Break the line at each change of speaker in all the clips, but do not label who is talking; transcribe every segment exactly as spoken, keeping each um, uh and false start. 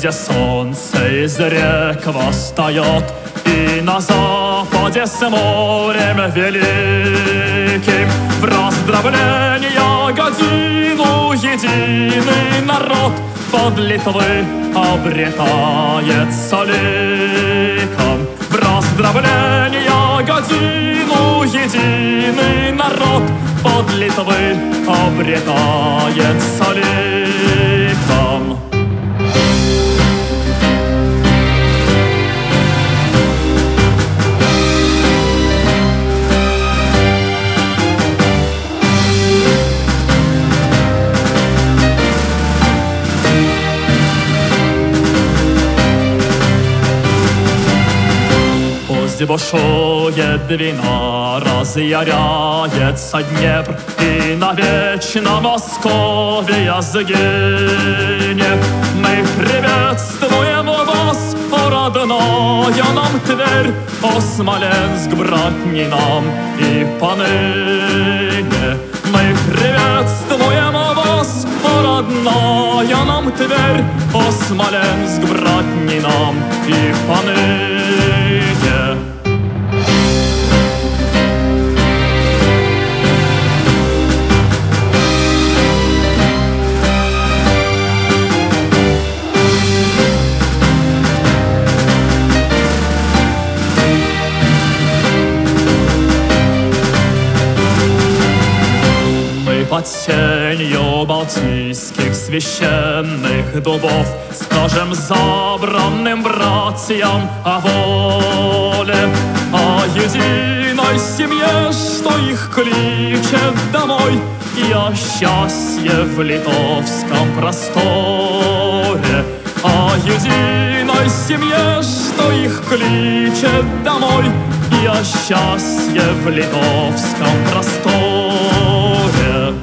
где солнце из рек восстает, и на западе с морем великим в раздробление годину единый народ под Литвы обретается ликом. В раздробление годину единый народ под Литвы обретается ликом. Бушует Двина, разъяряется Днепр, и навечно Московия сгинет. Мы приветствуем вас, о родная нам Тверь, о Смоленск, братни нам и поныне. Мы приветствуем вас, о родная нам Тверь, о Смоленск, братни нам и поныне. Под сенью балтийских священных дубов скажем забранным братьям о воле, о единой семье, что их кличет домой, и о счастье в литовском просторе. О единой семье, что их кличет домой, и о счастье в литовском просторе.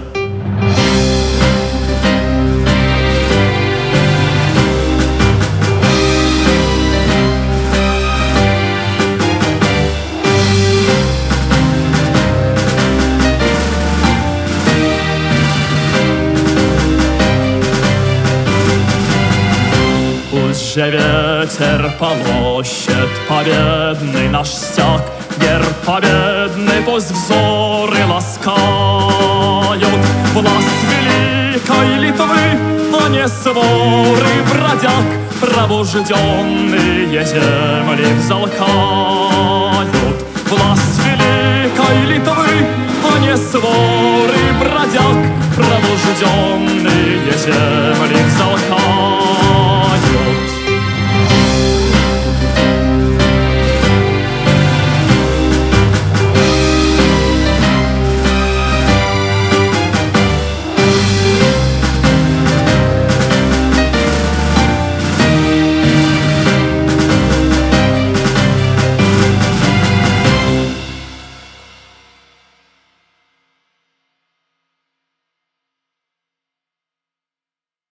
Же ветер полощет победный наш стяг, герб победный пусть взоры ласкают. Власть великой Литвы, а не своры бродяг, пробужденные земли взалкают.